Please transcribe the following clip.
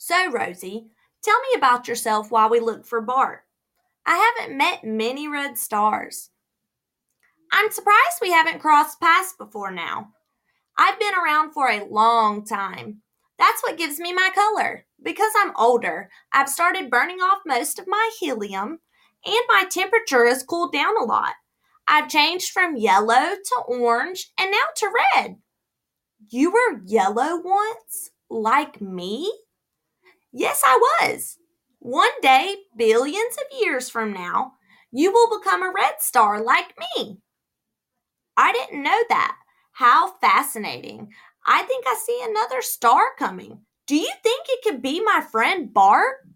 So, Rosie, tell me about yourself while we look for Bart. I haven't met many red stars. I'm surprised we haven't crossed paths before now. I've been around for a long time. That's what gives me my color. Because I'm older, I've started burning off most of my helium, and my temperature has cooled down a lot. I've changed from yellow to orange and now to red. You were yellow once? Like me? Yes, I was. One day, billions of years from now, you will become a red star like me. I didn't know that. How fascinating. I think I see another star coming. Do you think it could be my friend Bart?